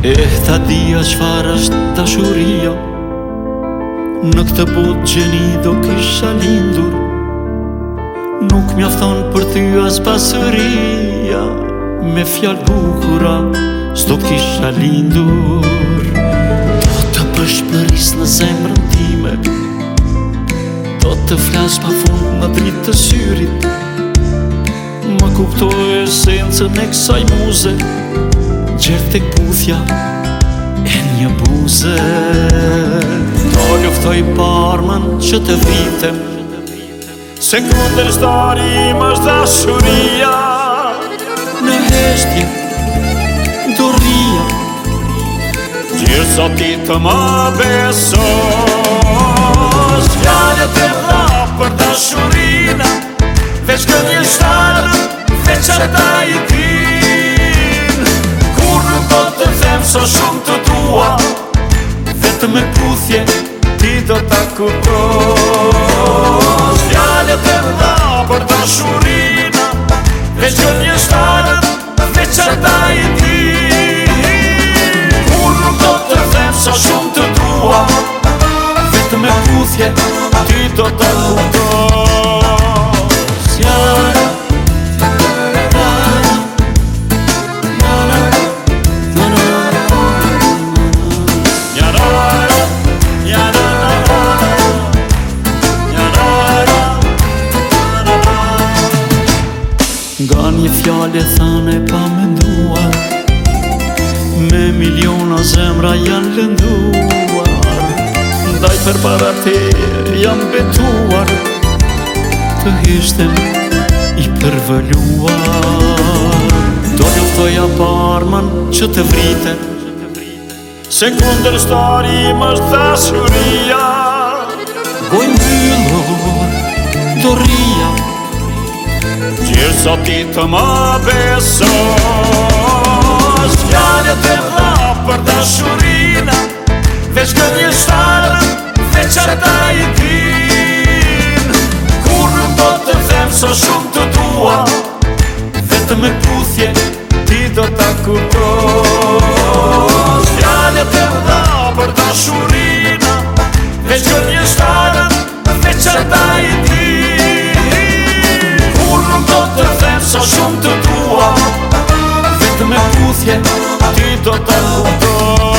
E ta dia çfarë është dashuria, në këtë botë gjeni do kisha lindur. Nuk mjafton për ty as pasuria, me fjalë bukura s'do kisha lindur. Do të përshpëris në zemrën time, do të flas pa fund në dritë të syrit. Më kuptoj esencën e kësaj muze, gjerë tek puthja e një buze. Do luftoj parmën që të vritem, se kundërshtari im është dashuria. Në heshtje do rria, gjithë sa ti të më besos. Fjalët e dha për dashurina, veç gënjeshtarë, veç ata i din. Kur nuk do të them so shumë të dua, vetëm me puthje ti do ta kuptosh. Fjalët e dha për dashurina, veç gënjeshtarë, veç ata i din. Kur nuk do të them so shumë të dua, vetëm me puthje ti do ta kuptosh. Nga një fjallë e thane pa menduar, me miliona zemra janë lënduar. Ndaj për para te jam betuar, të hishtem i përvëluar. Do luftoja parmën që të vritem, se kundërshtari im është dashuria. Goj mbyllur do rria, gjithë sa ti të më besos. Fjalët e dha për dashurina, veç gënjeshtarë, veç ata i din. Kur nuk do të them so shumë të dua, vetëm me puthje ti do ta kuptosh. Fjalët e dha për dashurina, veç gënjeshtarë, veç ata i din. Kur nuk do të them so shumë të dua, vetëm me puthje ti do ta kuptosh.